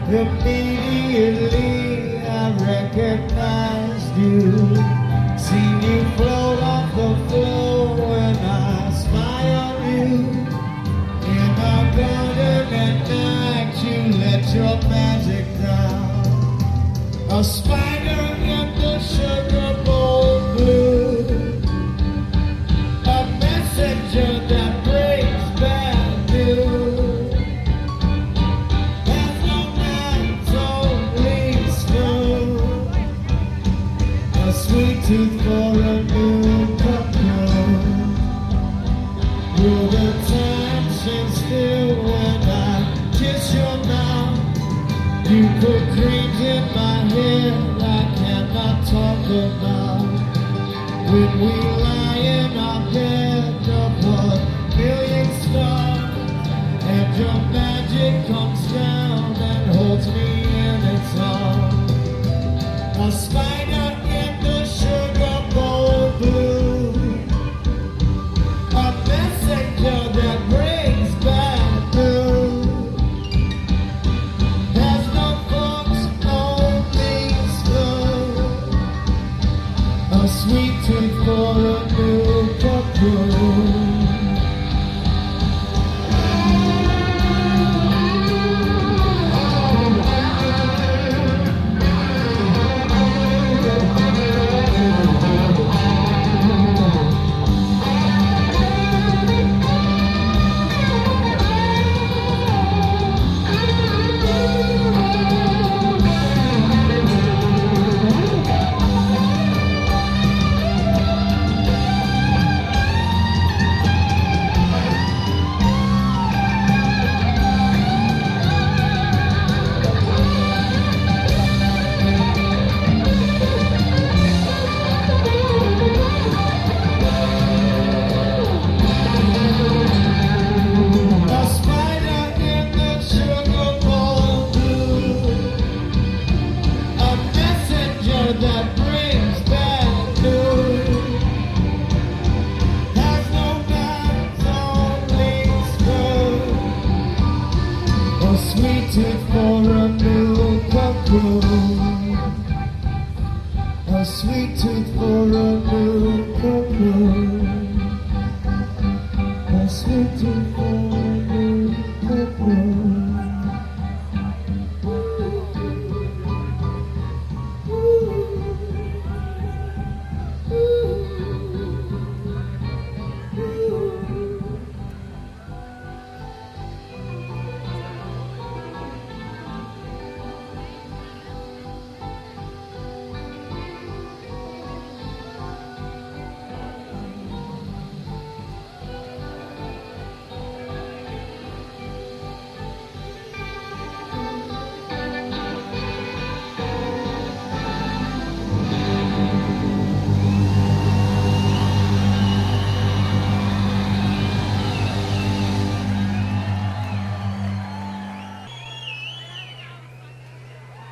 Immediately I recognized you. Seen you float off the floor when I spy on you. In our garden at night you let your magic down. A spider in the sugar bowl blue. A messenger that brings bad news. There's no nights, only smooth. A sweet tooth for a new cocoon. Will the time stand still when I kiss your mouth? You put creams in my head I cannot talk about. When we lie in our bed of 1 million stars and your magic comes down.